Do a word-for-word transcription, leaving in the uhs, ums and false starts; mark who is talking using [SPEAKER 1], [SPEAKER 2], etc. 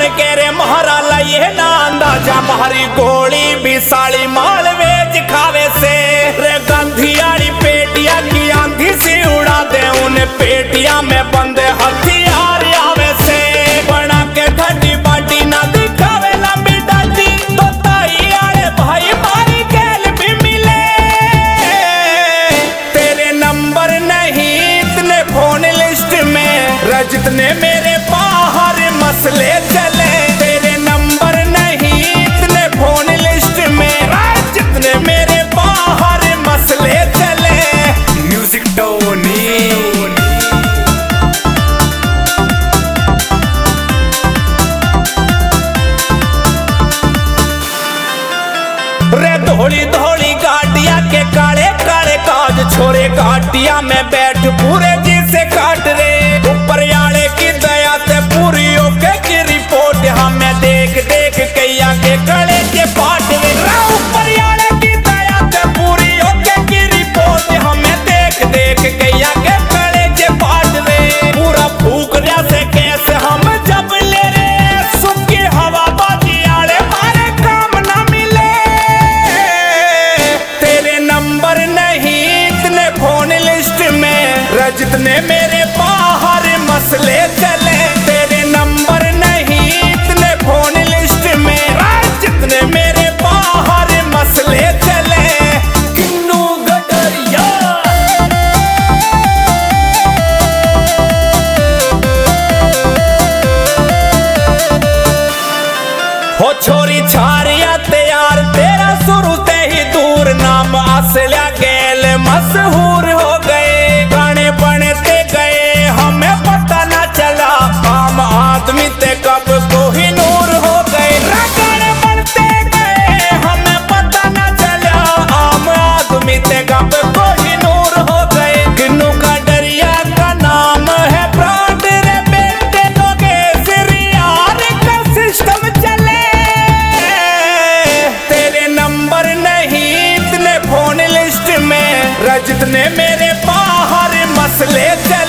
[SPEAKER 1] के रे महारा लाइए ना अंदाजा मारी गोली भी साली मालवेज खावे से रे गंधियाड़ी पेटिया की आंधी सी उड़ा दे उन पेटिया में बंदे हथियार आवे से बना के ठंडी बाटी ना दिखावे लंबी डाटी तो ताई आए भाई मारी गेल भी मिले तेरे नंबर नहीं इतने फोन लिस्ट में रजत ने मेरे बाहर मसले चले तेरे नंबर नहीं इतने फोन लिस्ट में रजत ने मेरे बाहर मसले चले म्यूजिक टोनी रे धोली धोली गाड़िया के काले काले काज छोरे गाड़िया में बैठ पूरे जी से काट रे ऊपर आले की दया से पूरी ओके की रिपोर्ट हमें देख देख कैया के गले के पाट रे ऊपर आले की दया से पूरी ओके की रिपोर्ट हमें देख देख कैया के गले के पाट रे पूरा फूक रहा से कैसे हम जब ले रे सुखी हवा बाजी आले मारे काम ना मिले तेरे नंबर नहीं इतने फोन लिस्ट में रजत ने मेरे बाहर मसले चले तेरे नंबर नहीं इतने फोन लिस्ट में रजत ने मेरे बाहर मसले चले किन्नू गडरिया हो छोरी छारिया तैयार तेरा शुरू ते ही दूर नाम असल्या गेल मशहूर हो गए गाने बनते गए हमें पता ना चला आम आदमी ते कब कोहिनूर हो गए गाने बनते गए हमें पता ना चला आम आदमी ते कब कोहिनूर हो गए किन्नू का डरिया का नाम है ब्रांड रे बेटे लोगे सिरियार का सिस्टम चले तेरे नंबर नहीं इतने फोन लिस्ट में रजत ने मेरे बाहर मसले चले